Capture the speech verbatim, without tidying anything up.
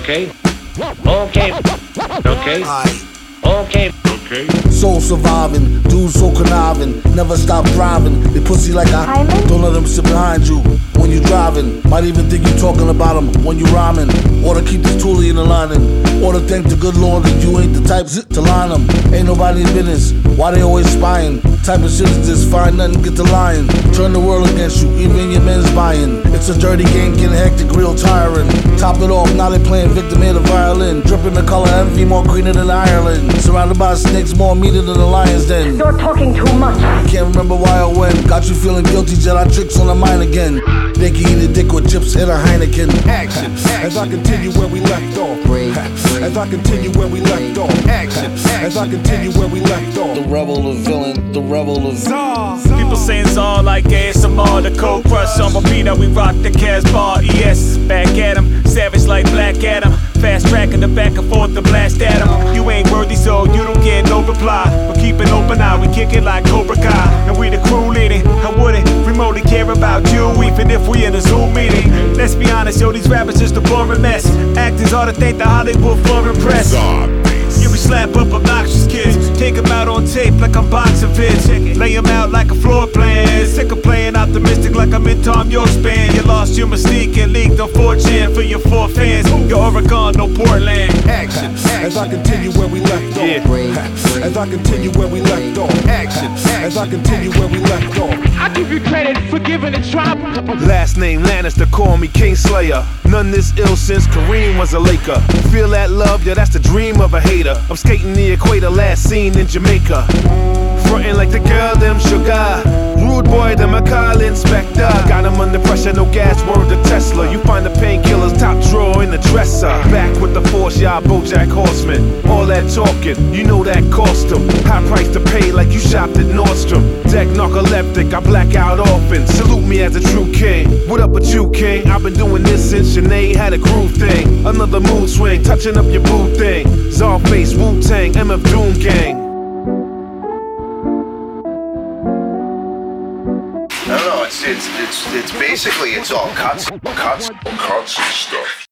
Okay. Okay. Okay. Aight. Okay. Okay. Soul surviving, dudes so conniving, never stop driving. They pussy like a Hyman? Don't let them sit behind you when you driving. Might even think you talking about them when you rhyming. Or to keep this toolie in the lining. Or to thank the good Lord that you ain't the type to line them. Ain't nobody's business, why they always spying? Type of shit is this, find nothing, get to lying. Turn the world against you, even your men's buying. It's a dirty game, getting hectic, real tiring. Top it off, now they playing victim in the violin. Dripping the color envy, more greener than Ireland. Surrounded by snakes, more meaner than the lion's den. You're talking too much. Can't remember why or when. Got you feeling guilty, Jedi tricks on the mind again. They can eat a dick with chips, hit a Heineken. Action, as I continue where we left off. As I continue where we left off. Action, as I continue where we left off. The rebel, the villain, the rebel, the People saying Czar like A S M R. The cold crush on repeat, how we rock the Casbah. E S is back at him, savage like Black Adam. Fast tracking the back and forth to blast at him. You ain't worthy, so you don't get no reply. But keep an open eye, we kick it like Cobra Kai. And we the crew leading, I wouldn't remotely care about you, even if we in a Zoom meeting. Let's be honest, yo, these rappers just a boring mess. Actors ought to thank the Hollywood foreign press. Yeah, we slap up obnoxious kids, take them out on tape like I'm boxing vids. Lay them out like a floor plan. Sick of playing optimistic like I'm in Tom York's band. You lost your mystique and leaked on four chan for your four fans. Your Oregon, no Portland. Action, as I continue where we left off. Yeah. As I continue where we left off. Action, as I continue where we left off. I give you credit for giving a try. Last name Lannister, call me Kingslayer. None this ill since Kareem was a Laker. Feel that love, yeah, that's the dream of a hater. I'm skating the equator, last seen in Jamaica. Frontin' like the girl, them sugar. Rude boy, them a call inspector. Got him under pressure, no gas, word to Tesla. You find the painkillers top drawer in the dresser. Back with the force, y'all Bojack Horseman. All that talking, you know that cost him. High price to pay like you shopped at Nordstrom. Deck narcoleptic, I black out often. Salute me as a true king. What up with you, king? I've been doing this since Sinead had a groove thing. Another mood swing, touching up your boo thing. Czarface, Wu-Tang, M F Doom Gang. I don't know, it's, it's, it's, it's basically, it's all cuts, cuts, cuts and stuff.